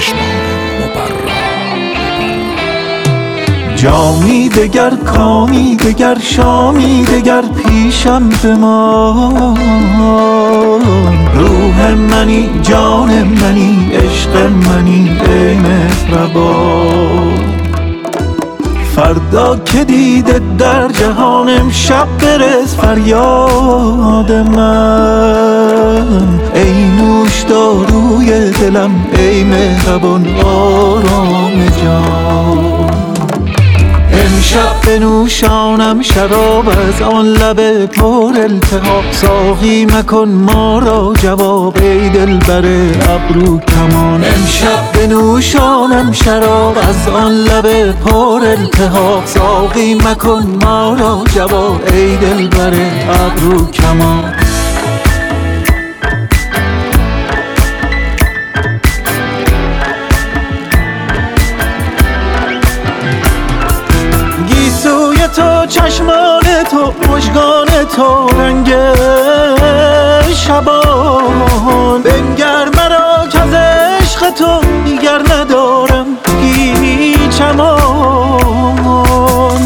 چشمان مبرا. جامی دگر، کامی دگر، شامی دگر پیشم بمان. روح منی، جان منی، عشق منی ای مهربان. فردا که دیده در جهان، امشب برس فریاد من. ای نوش داروی دلم، ای مهربان آرام جان. امشب بنوشانم شراب از آن لب پر التهاب. ساقی مکن ما را جواب ای دلبر ابرو کمان. امشب بنوشانم شراب از آن لب پر التهاب. ساقی مکن ما را جواب ای دلبر ابرو کمان. تو چشمان تو، مژگان تو، رنگ شبان. بنگر مرا که از عشق تو دیگر ندارم هیچ امان.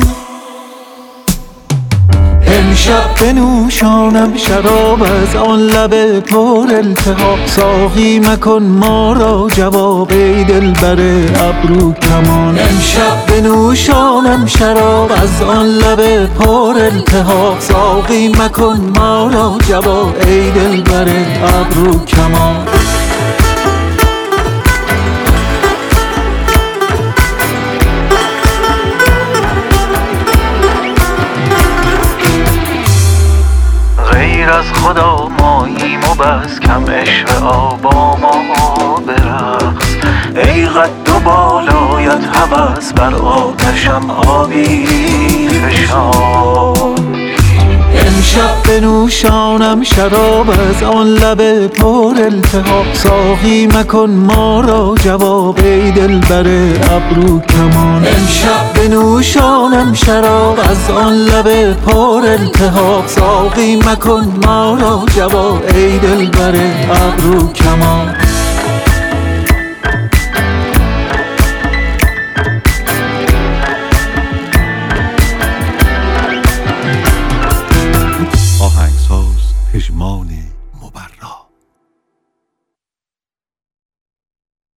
امشب بنوشانم شراب از آن لب پر التهاب. ساقی مکن ما را جواب ای دلبر ابرو کمان. امشب بنوشانم شراب از آن لب پر التهاب. ساقی مکن ما را جواب ای دلبر ابرو کمان. از خدا ماییم و بس، کم عشق آبا ما برقص. ای قد و بالایت هوس، بر آتشم آبی فشان. امشب بنوشانم شراب از آن لب پر التهاب. ساقی مکن ما را جواب ای دلبر ابرو کمان. امشب بنوشانم شراب از آن لب پر التهاب. ساقی مکن ما را جواب ای دلبر ابرو کمان.